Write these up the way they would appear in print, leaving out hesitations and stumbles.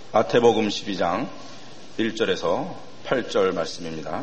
마태복음 12장 1절에서 8절 말씀입니다.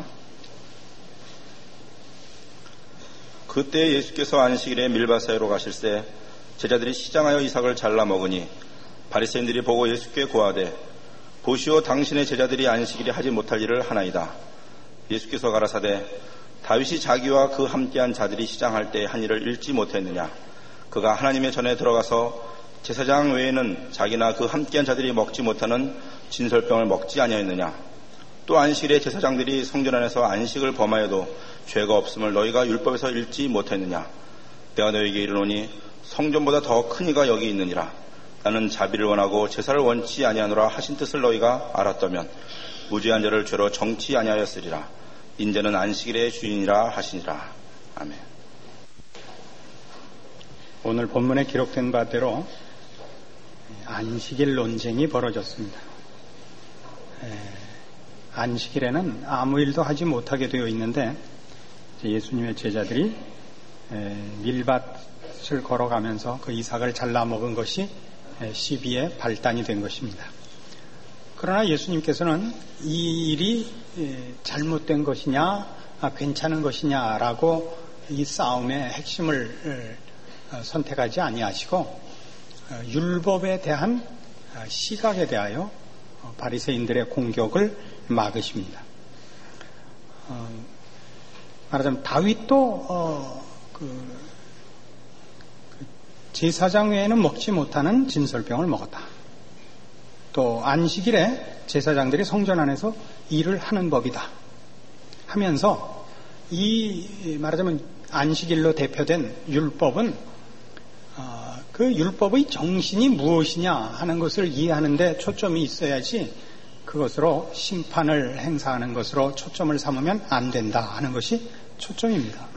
그때 예수께서 안식일에 밀밭사이로 가실새 제자들이 시장하여 이삭을 잘라 먹으니 바리새인들이 보고 예수께 고하되 보시오, 당신의 제자들이 안식일에 하지 못할 일을 하나이다. 예수께서 가라사대 다윗이 자기와 그 함께한 자들이 시장할 때 한 일을 읽지 못했느냐? 그가 하나님의 전에 들어가서 제사장 외에는 자기나 그 함께한 자들이 먹지 못하는 진설병을 먹지 아니하였느냐? 또 안식일에 제사장들이 성전 안에서 안식을 범하여도 죄가 없음을 너희가 율법에서 읽지 못했느냐? 내가 너희에게 이르노니 성전보다 더 큰 이가 여기 있느니라. 나는 자비를 원하고 제사를 원치 아니하노라 하신 뜻을 너희가 알았다면 무죄한 자를 죄로 정치 아니하였으리라. 인자는 안식일의 주인이라 하시니라. 아멘. 오늘 본문에 기록된 바대로 안식일 논쟁이 벌어졌습니다. 안식일에는 아무 일도 하지 못하게 되어 있는데 예수님의 제자들이 밀밭을 걸어가면서 그 이삭을 잘라 먹은 것이 시비의 발단이 된 것입니다. 그러나 예수님께서는 이 일이 잘못된 것이냐 괜찮은 것이냐라고 이 싸움의 핵심을 선택하지 아니하시고 율법에 대한 시각에 대하여 바리새인들의 공격을 막으십니다. 말하자면 다윗도 제사장 외에는 먹지 못하는 진설병을 먹었다. 또 안식일에 제사장들이 성전 안에서 일을 하는 법이다 하면서 이 말하자면 안식일로 대표된 율법은 그 율법의 정신이 무엇이냐 하는 것을 이해하는 데 초점이 있어야지 그것으로 심판을 행사하는 것으로 초점을 삼으면 안 된다 하는 것이 초점입니다.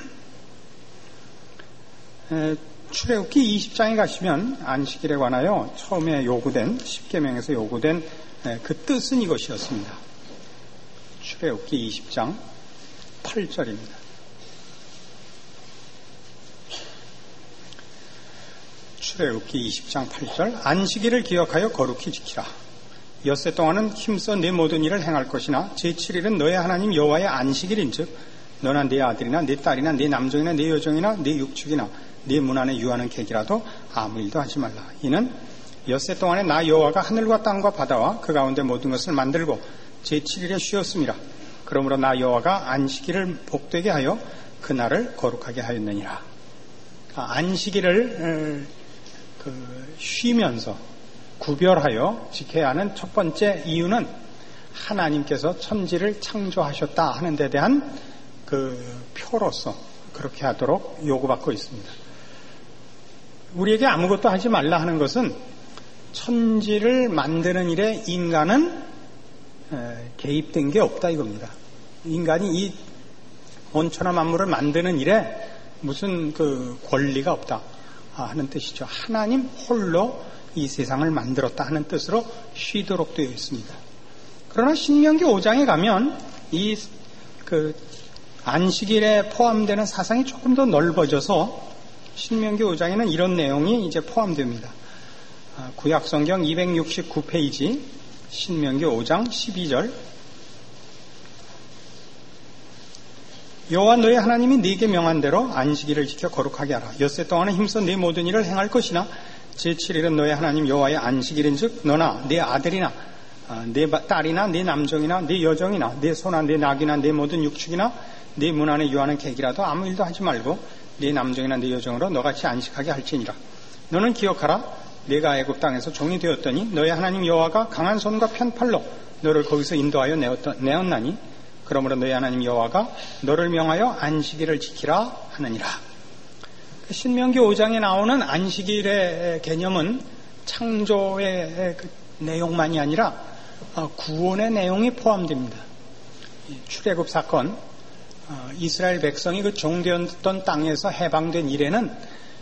출애굽기 20장에 가시면 안식일에 관하여 처음에 요구된 10계명에서 요구된 그 뜻은 이것이었습니다. 출애굽기 20장 8절입니다. 출애굽기 20장 8절 안식일을 기억하여 거룩히 지키라. 엿새 동안은 힘써 내 모든 일을 행할 것이나 제7일은 너의 하나님 여호와의 안식일인즉 너나 네 아들이나 네 딸이나 네 남종이나 네 여종이나 네 육축이나 네 문 안에 유하는 객이라도 아무 일도 하지 말라. 이는 엿새 동안에 나 여호와가 하늘과 땅과 바다와 그 가운데 모든 것을 만들고 제7일에 쉬었음이라. 그러므로 나 여호와가 안식일을 복되게 하여 그날을 거룩하게 하였느니라. 안식일을 쉬면서 구별하여 지켜야 하는 첫 번째 이유는 하나님께서 천지를 창조하셨다 하는 데 대한 그 표로서 그렇게 하도록 요구받고 있습니다. 우리에게 아무것도 하지 말라 하는 것은 천지를 만드는 일에 인간은 개입된 게 없다 이겁니다. 인간이 이 온천하 만물을 만드는 일에 무슨 그 권리가 없다 하는 뜻이죠. 하나님 홀로 이 세상을 만들었다 하는 뜻으로 쉬도록 되어 있습니다. 그러나 신명기 5장에 가면 이 안식일에 포함되는 사상이 조금 더 넓어져서 신명기 5장에는 이런 내용이 이제 포함됩니다. 구약성경 269페이지 신명기 5장 12절 여호와 너의 하나님이 네게 명한 대로 안식일을 지켜 거룩하게 하라. 엿새 동안은 힘써 네 모든 일을 행할 것이나 제7일은 너의 하나님 여호와의 안식일인즉 너나 네 아들이나 네 딸이나 네 남종이나 네 여종이나 네 소나 네 낙이나 네 모든 육축이나 네 문 안에 유하는 객이라도 아무 일도 하지 말고 네 남종이나 네 여종으로 너같이 안식하게 할지니라. 너는 기억하라. 내가 애굽 땅에서 종이 되었더니 너의 하나님 여호와가 강한 손과 편팔로 너를 거기서 인도하여 내었나니 그러므로 너의 하나님 여호와가 너를 명하여 안식일을 지키라 하느니라. 신명기 5장에 나오는 안식일의 개념은 창조의 내용만이 아니라 구원의 내용이 포함됩니다. 출애굽 사건 이스라엘 백성이 그 종되었던 땅에서 해방된 이래는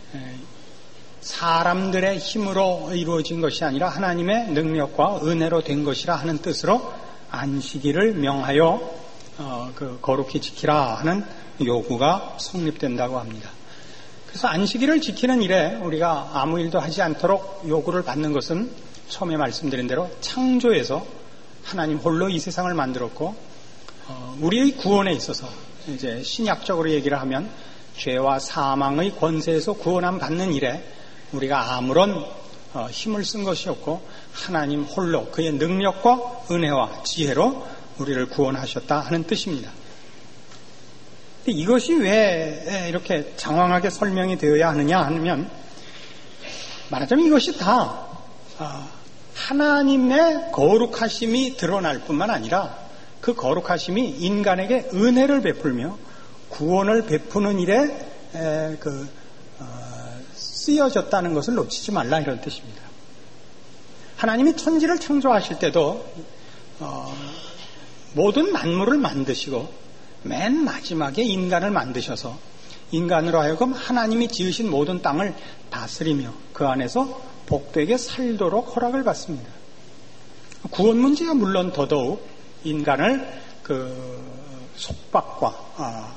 사람들의 힘으로 이루어진 것이 아니라 하나님의 능력과 은혜로 된 것이라 하는 뜻으로 안식일을 명하여 거룩히 지키라 하는 요구가 성립된다고 합니다. 그래서 안식일을 지키는 일에 우리가 아무 일도 하지 않도록 요구를 받는 것은 처음에 말씀드린 대로 창조에서 하나님 홀로 이 세상을 만들었고, 우리의 구원에 있어서 이제 신약적으로 얘기를 하면 죄와 사망의 권세에서 구원함 받는 일에 우리가 아무런 힘을 쓴 것이 없고 하나님 홀로 그의 능력과 은혜와 지혜로 우리를 구원하셨다 하는 뜻입니다. 근데 이것이 왜 이렇게 장황하게 설명이 되어야 하느냐 하면, 말하자면 이것이 다 하나님의 거룩하심이 드러날 뿐만 아니라 그 거룩하심이 인간에게 은혜를 베풀며 구원을 베푸는 일에 쓰여졌다는 것을 놓치지 말라, 이런 뜻입니다. 하나님이 천지를 창조하실 때도 모든 만물을 만드시고 맨 마지막에 인간을 만드셔서 인간으로 하여금 하나님이 지으신 모든 땅을 다스리며 그 안에서 복되게 살도록 허락을 받습니다. 구원 문제가 물론 더더욱 인간을 그 속박과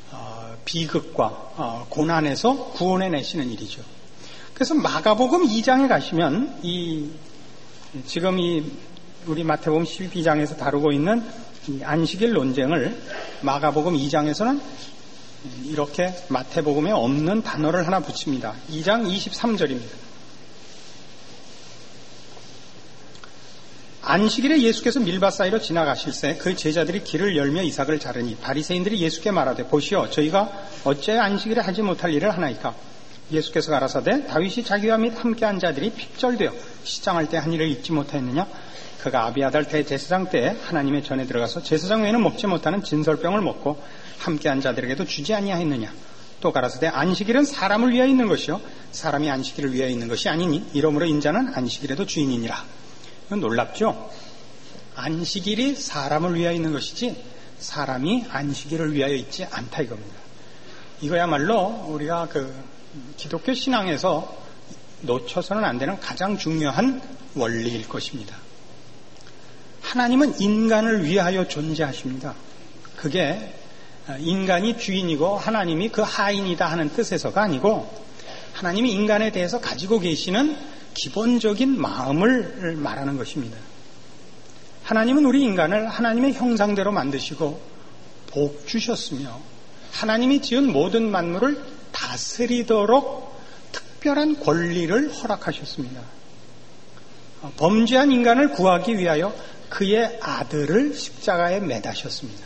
비극과 고난에서 구원해 내시는 일이죠. 그래서 마가복음 2장에 가시면 지금 우리 마태복음 12장에서 다루고 있는 이 안식일 논쟁을 마가복음 2장에서는 이렇게 마태복음에 없는 단어를 하나 붙입니다. 2장 23절입니다. 안식일에 예수께서 밀밭 사이로 지나가실새 그 제자들이 길을 열며 이삭을 자르니 바리새인들이 예수께 말하되, 보시오, 저희가 어째 안식일에 하지 못할 일을 하나이까? 예수께서 가라사대, 다윗이 자기와 및 함께한 자들이 핍절되어 시장할 때 한 일을 잊지 못하였느냐? 그가 아비아달 대제사장 때에 하나님의 전에 들어가서 제사장 외에는 먹지 못하는 진설병을 먹고 함께한 자들에게도 주지 아니하였느냐? 또 가라사대, 안식일은 사람을 위하여 있는 것이요 사람이 안식일을 위하여 있는 것이 아니니 이러므로 인자는 안식일에도 주인이니라. 이건 놀랍죠? 안식일이 사람을 위하여 있는 것이지 사람이 안식일을 위하여 있지 않다, 이겁니다. 이거야말로 우리가 기독교 신앙에서 놓쳐서는 안 되는 가장 중요한 원리일 것입니다. 하나님은 인간을 위하여 존재하십니다. 그게 인간이 주인이고 하나님이 그 하인이다 하는 뜻에서가 아니고, 하나님이 인간에 대해서 가지고 계시는 기본적인 마음을 말하는 것입니다. 하나님은 우리 인간을 하나님의 형상대로 만드시고 복 주셨으며 하나님이 지은 모든 만물을 다스리도록 특별한 권리를 허락하셨습니다. 범죄한 인간을 구하기 위하여 그의 아들을 십자가에 매다셨습니다.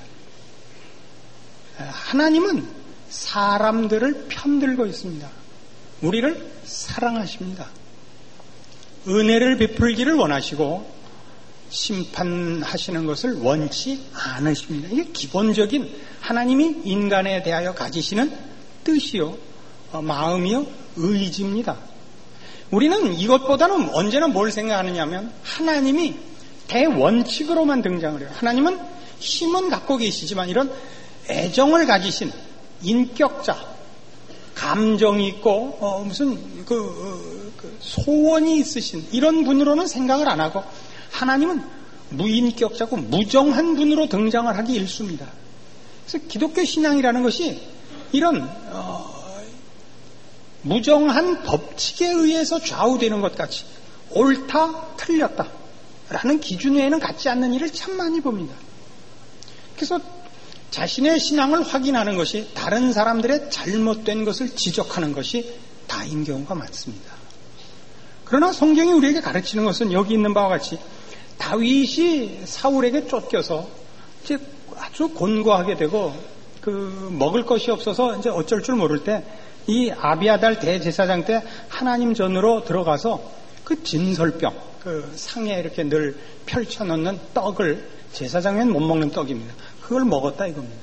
하나님은 사람들을 편들고 있습니다. 우리를 사랑하십니다. 은혜를 베풀기를 원하시고 심판하시는 것을 원치 않으십니다. 이게 기본적인 하나님이 인간에 대하여 가지시는 뜻이요, 마음이요, 의지입니다. 우리는 이것보다는 언제나 뭘 생각하느냐면 하나님이 대원칙으로만 등장을 해요. 하나님은 힘은 갖고 계시지만 이런 애정을 가지신 인격자, 감정이 있고 무슨 소원이 있으신 이런 분으로는 생각을 안 하고, 하나님은 무인격자고 무정한 분으로 등장을 하기 일쑤입니다. 그래서 기독교 신앙이라는 것이 이런 무정한 법칙에 의해서 좌우되는 것 같이 옳다 틀렸다 라는 기준 외에는 갖지 않는 일을 참 많이 봅니다. 그래서 자신의 신앙을 확인하는 것이 다른 사람들의 잘못된 것을 지적하는 것이 다인 경우가 많습니다. 그러나 성경이 우리에게 가르치는 것은 여기 있는 바와 같이 다윗이 사울에게 쫓겨서 이제 아주 곤고하게 되고 먹을 것이 없어서 이제 어쩔 줄 모를 때 이 아비아달 대제사장 때 하나님 전으로 들어가서 그 진설병, 상에 이렇게 늘 펼쳐놓는 떡을, 제사장은 못 먹는 떡입니다. 그걸 먹었다 이겁니다.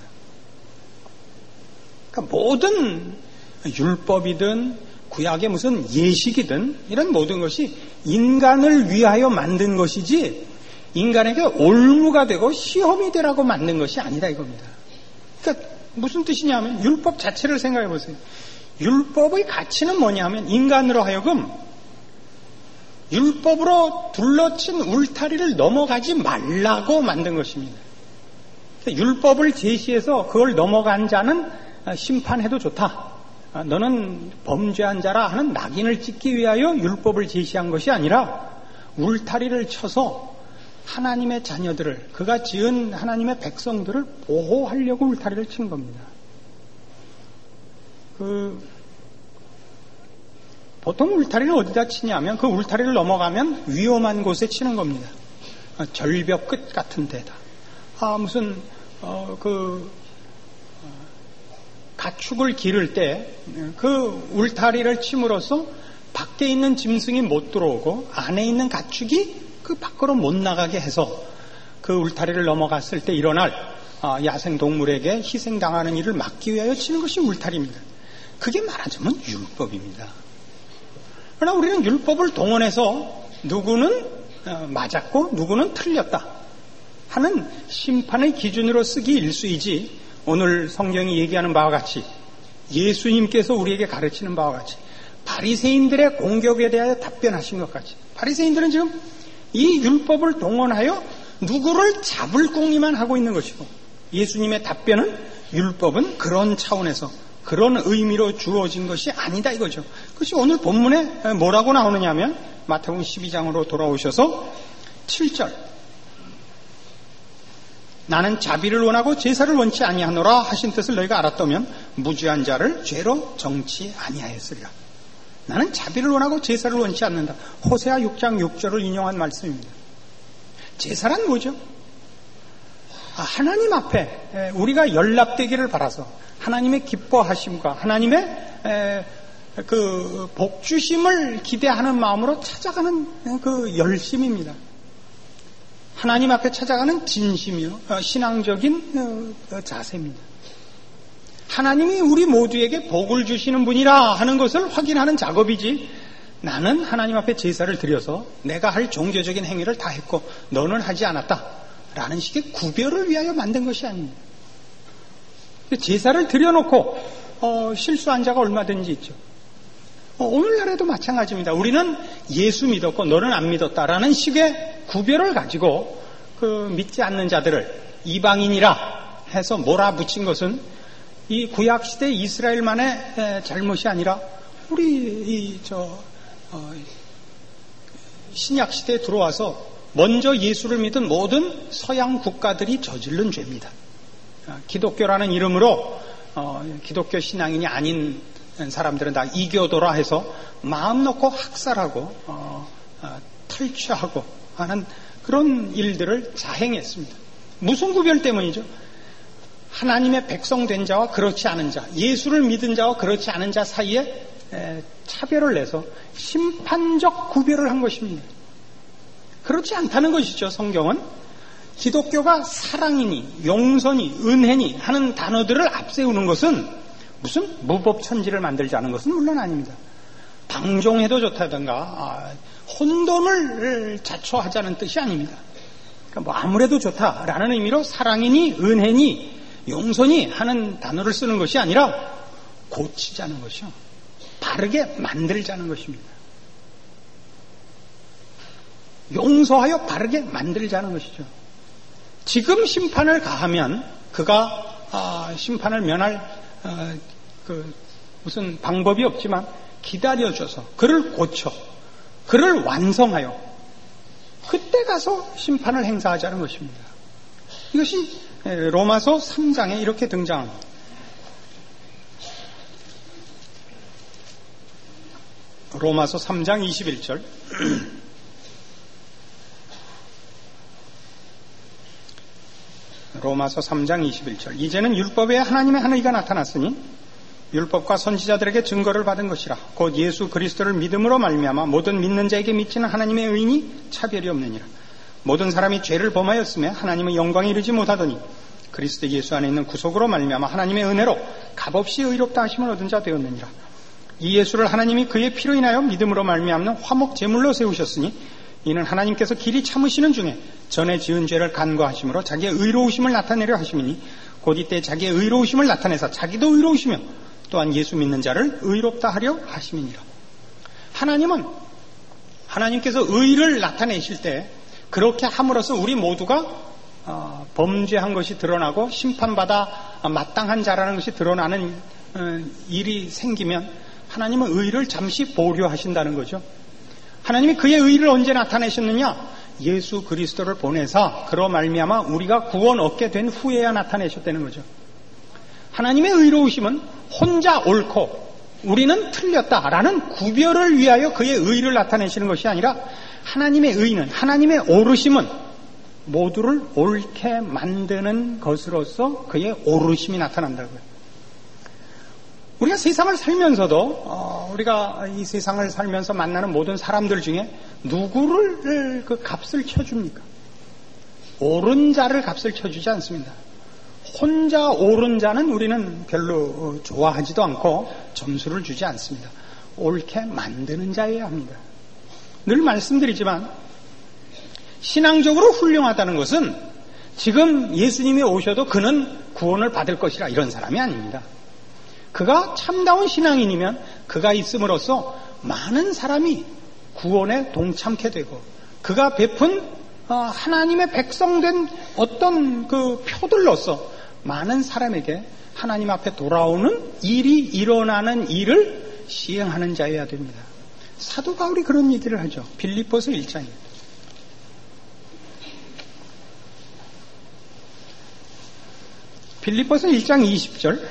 그러니까 모든 율법이든 구약의 무슨 예식이든 이런 모든 것이 인간을 위하여 만든 것이지 인간에게 올무가 되고 시험이 되라고 만든 것이 아니다 이겁니다. 그러니까 무슨 뜻이냐면 율법 자체를 생각해 보세요. 율법의 가치는 뭐냐면 인간으로 하여금 율법으로 둘러친 울타리를 넘어가지 말라고 만든 것입니다. 율법을 제시해서 그걸 넘어간 자는 심판해도 좋다 너는 범죄한 자라 하는 낙인을 찍기 위하여 율법을 제시한 것이 아니라 울타리를 쳐서 하나님의 자녀들을, 그가 지은 하나님의 백성들을 보호하려고 울타리를 친 겁니다. 보통 울타리를 어디다 치냐면 그 울타리를 넘어가면 위험한 곳에 치는 겁니다. 절벽 끝 같은 데다. 가축을 기를 때 그 울타리를 침으로써 밖에 있는 짐승이 못 들어오고 안에 있는 가축이 그 밖으로 못 나가게 해서 그 울타리를 넘어갔을 때 일어날 야생동물에게 희생당하는 일을 막기 위하여 치는 것이 울타리입니다. 그게 말하자면 율법입니다. 그러나 우리는 율법을 동원해서 누구는 맞았고 누구는 틀렸다 하는 심판의 기준으로 쓰기 일쑤이지, 오늘 성경이 얘기하는 바와 같이 예수님께서 우리에게 가르치는 바와 같이 바리새인들의 공격에 대하여 답변하신 것 같이, 바리새인들은 지금 이 율법을 동원하여 누구를 잡을 궁리만 하고 있는 것이고, 예수님의 답변은 율법은 그런 차원에서 그런 의미로 주어진 것이 아니다 이거죠. 그것이 오늘 본문에 뭐라고 나오느냐 하면 마태복음 12장으로 돌아오셔서 7절, 나는 자비를 원하고 제사를 원치 아니하노라 하신 뜻을 너희가 알았다면 무죄한 자를 죄로 정치 아니하였으리라. 나는 자비를 원하고 제사를 원치 않는다. 호세아 6장 6절을 인용한 말씀입니다. 제사란 뭐죠? 하나님 앞에 우리가 연락되기를 바라서 하나님의 기뻐하심과 하나님의 그 복주심을 기대하는 마음으로 찾아가는 그 열심입니다. 하나님 앞에 찾아가는 진심이요, 신앙적인 자세입니다. 하나님이 우리 모두에게 복을 주시는 분이라 하는 것을 확인하는 작업이지, 나는 하나님 앞에 제사를 드려서 내가 할 종교적인 행위를 다 했고 너는 하지 않았다 라는 식의 구별을 위하여 만든 것이 아닙니다. 제사를 드려놓고 실수한 자가 얼마든지 있죠. 오늘날에도 마찬가지입니다. 우리는 예수 믿었고 너는 안 믿었다라는 식의 구별을 가지고 믿지 않는 자들을 이방인이라 해서 몰아붙인 것은 이 구약시대 이스라엘만의 잘못이 아니라 우리 신약시대에 들어와서 먼저 예수를 믿은 모든 서양 국가들이 저지른 죄입니다. 기독교라는 이름으로 기독교 신앙인이 아닌 사람들은 다 이교도라 해서 마음 놓고 학살하고 탈취하고 하는 그런 일들을 자행했습니다. 무슨 구별 때문이죠? 하나님의 백성된 자와 그렇지 않은 자, 예수를 믿은 자와 그렇지 않은 자 사이에 차별을 내서 심판적 구별을 한 것입니다. 그렇지 않다는 것이죠. 성경은 기독교가 사랑이니 용서니 은혜니 하는 단어들을 앞세우는 것은 무슨 무법천지를 만들자는 것은 물론 아닙니다. 방종해도 좋다든가 혼돈을 자초하자는 뜻이 아닙니다. 그러니까 아무래도 좋다라는 의미로 사랑이니 은혜니 용서니 하는 단어를 쓰는 것이 아니라 고치자는 것이요, 바르게 만들자는 것입니다. 용서하여 바르게 만들자는 것이죠. 지금 심판을 가하면 그가 심판을 면할 무슨 방법이 없지만 기다려줘서 그를 고쳐 그를 완성하여 그때 가서 심판을 행사하자는 것입니다. 이것이 로마서 3장에 이렇게 등장합니다. 로마서 3장 21절 로마서 3장 21절 이제는 율법에 하나님의 한 의가 나타났으니 율법과 선지자들에게 증거를 받은 것이라. 곧 예수 그리스도를 믿음으로 말미암아 모든 믿는 자에게 미치는 하나님의 의인이 차별이 없느니라. 모든 사람이 죄를 범하였으며 하나님의 영광에 이르지 못하더니 그리스도 예수 안에 있는 구속으로 말미암아 하나님의 은혜로 값없이 의롭다 하심을 얻은 자 되었느니라. 이 예수를 하나님이 그의 피로 인하여 믿음으로 말미암는 화목 제물로 세우셨으니 이는 하나님께서 길이 참으시는 중에 전에 지은 죄를 간과하심으로 자기의 의로우심을 나타내려 하심이니 곧 이때 자기의 의로우심을 나타내사 자기도 의로우시며 또한 예수 믿는 자를 의롭다 하려 하심이니라. 하나님은 하나님께서 의를 나타내실 때 그렇게 함으로써 우리 모두가 범죄한 것이 드러나고 심판받아 마땅한 자라는 것이 드러나는 일이 생기면 하나님은 의를 잠시 보류하신다는 거죠. 하나님이 그의 의를 언제 나타내셨느냐? 예수 그리스도를 보내사 그로 말미암아 우리가 구원 얻게 된 후에야 나타내셨다는 거죠. 하나님의 의로우심은 혼자 옳고 우리는 틀렸다라는 구별을 위하여 그의 의를 나타내시는 것이 아니라 하나님의 의는, 하나님의 오르심은 모두를 옳게 만드는 것으로서 그의 오르심이 나타난다고요. 우리가 세상을 살면서도 우리가 이 세상을 살면서 만나는 모든 사람들 중에 누구를 그 값을 쳐줍니까? 옳은 자를 값을 쳐주지 않습니다. 혼자 옳은 자는 우리는 별로 좋아하지도 않고 점수를 주지 않습니다. 옳게 만드는 자여야 합니다. 늘 말씀드리지만 신앙적으로 훌륭하다는 것은 지금 예수님이 오셔도 그는 구원을 받을 것이라 이런 사람이 아닙니다. 그가 참다운 신앙인이면 그가 있음으로써 많은 사람이 구원에 동참케 되고 그가 베푼 하나님의 백성된 어떤 그 표들로서 많은 사람에게 하나님 앞에 돌아오는 일이 일어나는 일을 시행하는 자여야 됩니다. 사도 바울이 그런 얘기를 하죠. 빌립보서 1장입니다. 빌립보서 1장 20절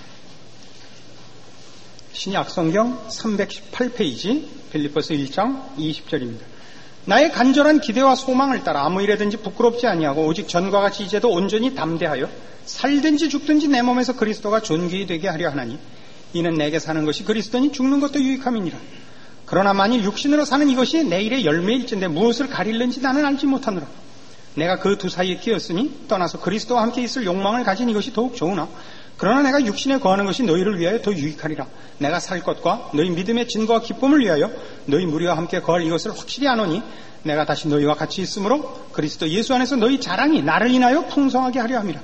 신약성경 318페이지 빌립보서 1장 20절입니다. 나의 간절한 기대와 소망을 따라 아무 일에든지 부끄럽지 아니하고 오직 전과 같이 이제도 온전히 담대하여 살든지 죽든지 내 몸에서 그리스도가 존귀히 되게 하려 하나니 이는 내게 사는 것이 그리스도니 죽는 것도 유익함이니라. 그러나 만일 육신으로 사는 이것이 내일의 열매일진데 무엇을 가릴는지 나는 알지 못하노라. 내가 그 두 사이에 끼었으니 떠나서 그리스도와 함께 있을 욕망을 가진 이것이 더욱 좋으나 그러나 내가 육신에 거하는 것이 너희를 위하여 더 유익하리라. 내가 살 것과 너희 믿음의 진거와 기쁨을 위하여 너희 무리와 함께 거할 이것을 확실히 아노니 내가 다시 너희와 같이 있으므로 그리스도 예수 안에서 너희 자랑이 나를 인하여 풍성하게 하려 함이라.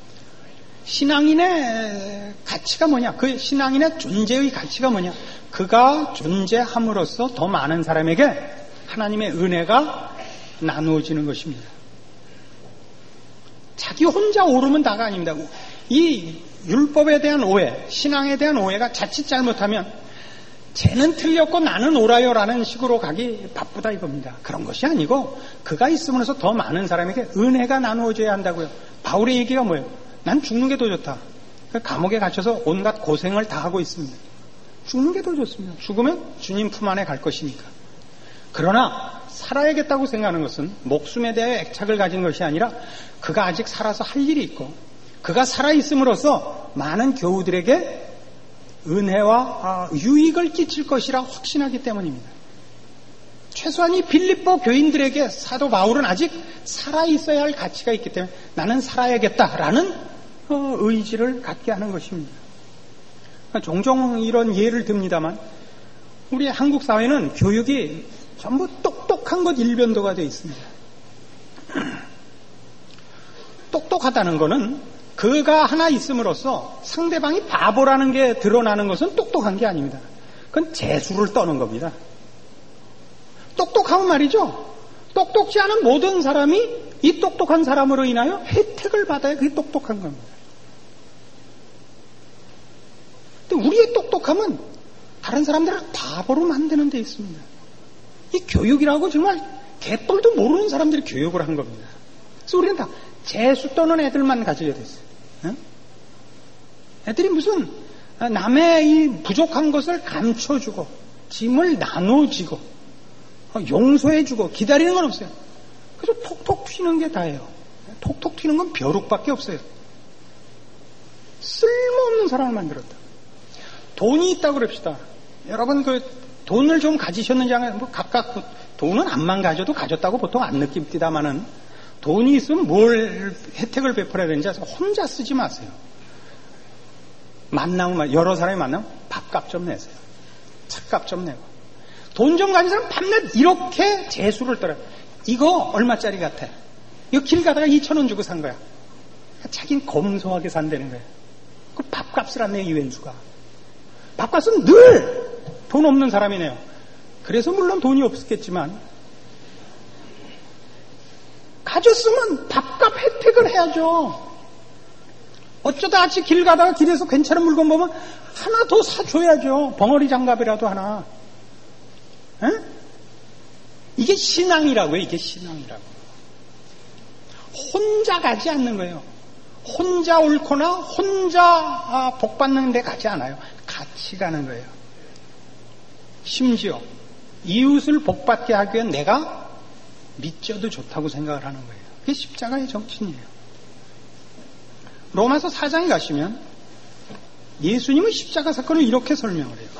신앙인의 가치가 뭐냐? 그 신앙인의 존재의 가치가 뭐냐? 그가 존재함으로써 더 많은 사람에게 하나님의 은혜가 나누어지는 것입니다. 자기 혼자 오르면 다가 아닙니다. 이 율법에 대한 오해, 신앙에 대한 오해가 자칫 잘못하면 쟤는 틀렸고 나는 옳아요라는 식으로 가기 바쁘다 이겁니다. 그런 것이 아니고 그가 있으면서 더 많은 사람에게 은혜가 나누어져야 한다고요. 바울의 얘기가 뭐예요? 난 죽는 게 더 좋다. 감옥에 갇혀서 온갖 고생을 다 하고 있습니다. 죽는 게 더 좋습니다. 죽으면 주님 품 안에 갈 것이니까. 그러나 살아야겠다고 생각하는 것은 목숨에 대해 애착을 가진 것이 아니라 그가 아직 살아서 할 일이 있고 그가 살아있음으로써 많은 교우들에게 은혜와 유익을 끼칠 것이라 확신하기 때문입니다. 최소한 이 빌립보 교인들에게 사도 바울은 아직 살아있어야 할 가치가 있기 때문에 나는 살아야겠다라는 의지를 갖게 하는 것입니다. 종종 이런 예를 듭니다만 우리 한국 사회는 교육이 전부 똑똑한 것 일변도가 되어 있습니다. 똑똑하다는 것은 그가 하나 있음으로써 상대방이 바보라는 게 드러나는 것은 똑똑한 게 아닙니다. 그건 재수를 떠는 겁니다. 똑똑하면 말이죠. 똑똑지 않은 모든 사람이 이 똑똑한 사람으로 인하여 혜택을 받아야 그게 똑똑한 겁니다. 근데 우리의 똑똑함은 다른 사람들을 바보로 만드는 데 있습니다. 이 교육이라고 정말 개뿔도 모르는 사람들이 교육을 한 겁니다. 그래서 우리는 다 재수 떠는 애들만 가지게 됐어요. 응? 애들이 무슨 남의 이 부족한 것을 감춰주고 짐을 나눠주고 용서해주고 기다리는 건 없어요. 그래서 톡톡 튀는 게 다예요. 톡톡 튀는 건 벼룩밖에 없어요. 쓸모없는 사람을 만들었다. 돈이 있다고 그럽시다. 여러분 그 돈을 좀 가지셨는지 뭐 각각 돈은 안만 가져도 가졌다고 보통 안 느낍니다만은 돈이 있으면 뭘 혜택을 베풀어야 되는지 혼자 쓰지 마세요. 만나면 여러 사람이 만나면 밥값 좀 내세요. 차값 좀 내고 돈 좀 가진 사람 밤낮 이렇게 재수를 떨어요. 이거 얼마짜리 같아? 이거 길 가다가 2,000원 주고 산 거야. 자기는 검소하게 산다는 거예요. 그 밥값을 안 내요. 이웬수가 밥값은 늘 돈 없는 사람이네요. 그래서 물론 돈이 없었겠지만 가졌으면 밥값 혜택을 해야죠. 어쩌다 같이 길 가다가 길에서 괜찮은 물건 보면 하나 더 사줘야죠. 벙어리 장갑이라도 하나. 에? 이게 신앙이라고요. 이게 신앙이라고. 혼자 가지 않는 거예요. 혼자 옳거나 혼자 복 받는 데 가지 않아요. 같이 가는 거예요. 심지어 이웃을 복 받게 하기 위해 내가 믿져도 좋다고 생각을 하는 거예요. 그게 십자가의 정신이에요. 로마서 4장에 가시면 예수님은 십자가 사건을 이렇게 설명을 해요.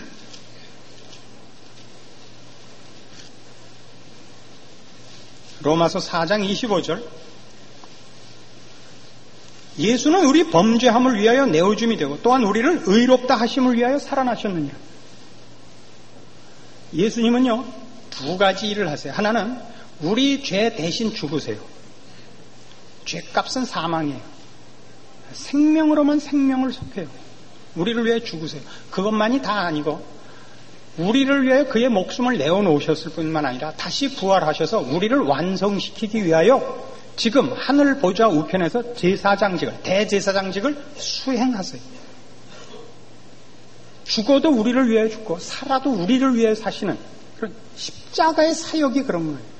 로마서 4장 25절. 예수는 우리 범죄함을 위하여 내어줌이 되고 또한 우리를 의롭다 하심을 위하여 살아나셨느니라. 예수님은요, 두 가지 일을 하세요. 하나는 우리 죄 대신 죽으세요. 죄값은 사망이에요. 생명으로만 생명을 속해요. 우리를 위해 죽으세요. 그것만이 다 아니고 우리를 위해 그의 목숨을 내어놓으셨을 뿐만 아니라 다시 부활하셔서 우리를 완성시키기 위하여 지금 하늘 보좌 우편에서 제사장직을, 대제사장직을 수행하세요. 죽어도 우리를 위해 죽고 살아도 우리를 위해 사시는 그런 십자가의 사역이 그런 거예요.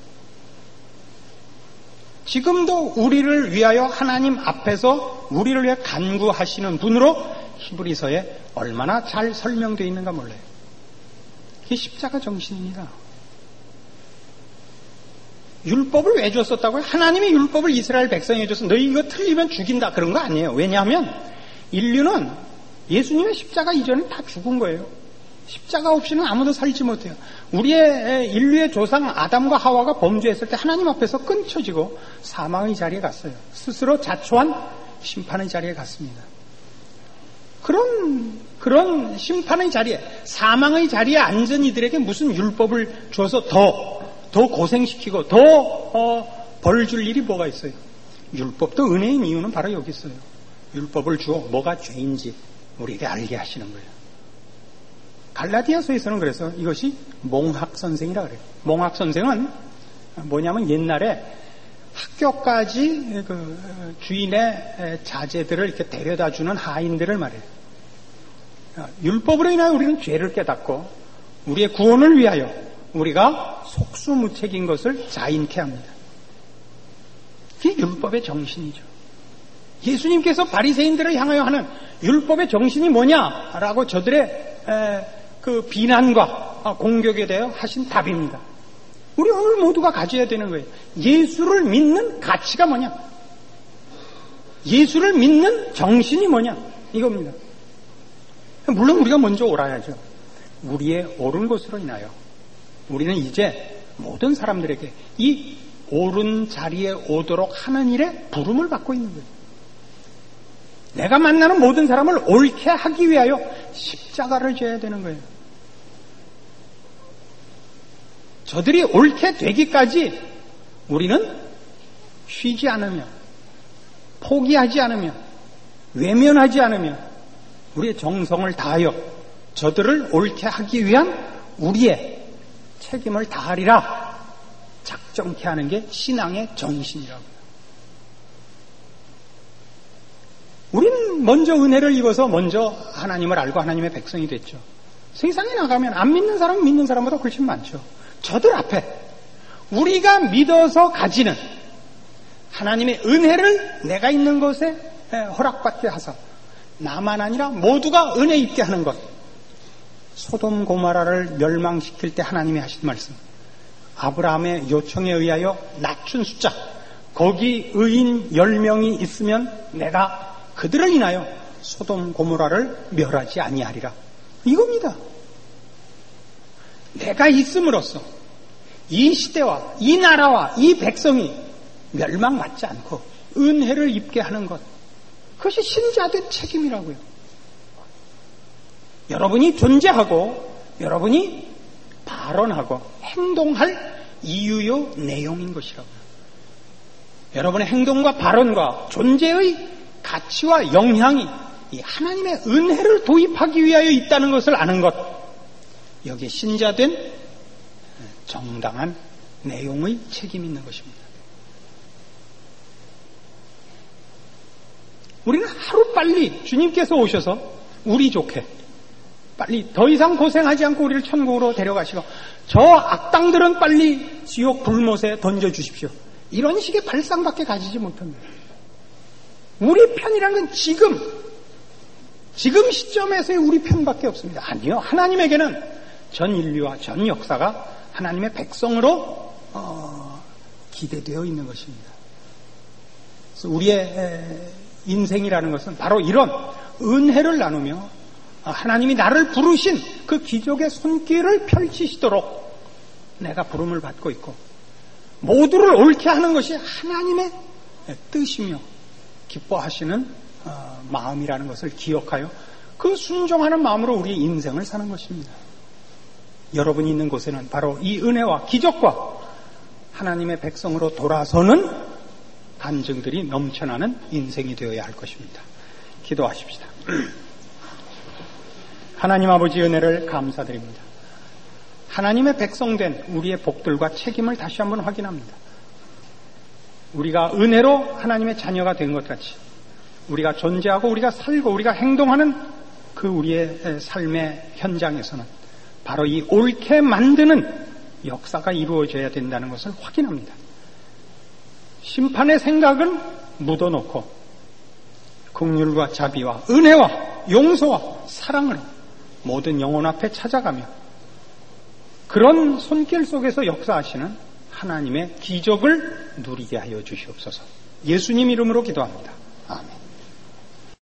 지금도 우리를 위하여 하나님 앞에서 우리를 위해 간구하시는 분으로 히브리서에 얼마나 잘 설명되어 있는가 몰라요. 이게 십자가 정신입니다. 율법을 왜 줬었다고요? 하나님이 율법을 이스라엘 백성에게 줘서 너희 이거 틀리면 죽인다 그런 거 아니에요. 왜냐하면 인류는 예수님의 십자가 이전에 다 죽은 거예요. 십자가 없이는 아무도 살지 못해요. 우리의 인류의 조상 아담과 하와가 범죄했을 때 하나님 앞에서 끊쳐지고 사망의 자리에 갔어요. 스스로 자초한 심판의 자리에 갔습니다. 그런 심판의 자리에, 사망의 자리에 앉은 이들에게 무슨 율법을 줘서 더 고생시키고 더 벌 줄 일이 뭐가 있어요? 율법도 은혜인 이유는 바로 여기 있어요. 율법을 주어 뭐가 죄인지 우리에게 알게 하시는 거예요. 갈라디아서에서는 그래서 이것이 몽학선생이라 그래요. 몽학선생은 뭐냐면 옛날에 학교까지 그 주인의 자제들을 이렇게 데려다주는 하인들을 말해요. 율법으로 인하여 우리는 죄를 깨닫고 우리의 구원을 위하여 우리가 속수무책인 것을 자인케 합니다. 그게 율법의 정신이죠. 예수님께서 바리새인들을 향하여 하는 율법의 정신이 뭐냐라고 저들의 그 비난과 공격에 대해 하신 답입니다. 우리 오늘 모두가 가져야 되는 거예요. 예수를 믿는 가치가 뭐냐? 예수를 믿는 정신이 뭐냐? 이겁니다. 물론 우리가 먼저 옳아야죠. 우리의 옳은 것으로 인하여 우리는 이제 모든 사람들에게 이 옳은 자리에 오도록 하는 일에 부름을 받고 있는 거예요. 내가 만나는 모든 사람을 옳게 하기 위하여 십자가를 져야 되는 거예요. 저들이 옳게 되기까지 우리는 쉬지 않으며 포기하지 않으며 외면하지 않으며 우리의 정성을 다하여 저들을 옳게 하기 위한 우리의 책임을 다하리라 작정케 하는 게 신앙의 정신이라고요. 우리는 먼저 은혜를 입어서 먼저 하나님을 알고 하나님의 백성이 됐죠. 세상에 나가면 안 믿는 사람은 믿는 사람보다 훨씬 많죠. 저들 앞에 우리가 믿어서 가지는 하나님의 은혜를 내가 있는 곳에 허락받게 하사 나만 아니라 모두가 은혜 입게 하는 것. 소돔 고모라를 멸망시킬 때 하나님이 하신 말씀, 아브라함의 요청에 의하여 낮춘 숫자, 거기 의인 10명이 있으면 내가 그들을 인하여 소돔 고모라를 멸하지 아니하리라. 이겁니다. 내가 있음으로써 이 시대와 이 나라와 이 백성이 멸망받지 않고 은혜를 입게 하는 것, 그것이 신자된 책임이라고요. 여러분이 존재하고 여러분이 발언하고 행동할 이유요 내용인 것이라고요. 여러분의 행동과 발언과 존재의 가치와 영향이 이 하나님의 은혜를 도입하기 위하여 있다는 것을 아는 것, 여기에 신자된 정당한 내용의 책임이 있는 것입니다. 우리는 하루빨리 주님께서 오셔서 우리 좋게 빨리 더 이상 고생하지 않고 우리를 천국으로 데려가시고 저 악당들은 빨리 지옥 불못에 던져주십시오. 이런 식의 발상밖에 가지지 못합니다. 우리 편이라는 건 지금 시점에서의 우리 편밖에 없습니다. 아니요. 하나님에게는 전 인류와 전 역사가 하나님의 백성으로 기대되어 있는 것입니다. 그래서 우리의 인생이라는 것은 바로 이런 은혜를 나누며 하나님이 나를 부르신 그 기적의 손길을 펼치시도록 내가 부름을 받고 있고 모두를 옳게 하는 것이 하나님의 뜻이며 기뻐하시는 마음이라는 것을 기억하여 그 순종하는 마음으로 우리의 인생을 사는 것입니다. 여러분이 있는 곳에는 바로 이 은혜와 기적과 하나님의 백성으로 돌아서는 간증들이 넘쳐나는 인생이 되어야 할 것입니다. 기도하십시다. 하나님 아버지 은혜를 감사드립니다. 하나님의 백성된 우리의 복들과 책임을 다시 한번 확인합니다. 우리가 은혜로 하나님의 자녀가 된 것 같이 우리가 존재하고 우리가 살고 우리가 행동하는 그 우리의 삶의 현장에서는 바로 이 옳게 만드는 역사가 이루어져야 된다는 것을 확인합니다. 심판의 생각은 묻어놓고 긍휼과 자비와 은혜와 용서와 사랑을 모든 영혼 앞에 찾아가며 그런 손길 속에서 역사하시는 하나님의 기적을 누리게 하여 주시옵소서. 예수님 이름으로 기도합니다. 아멘.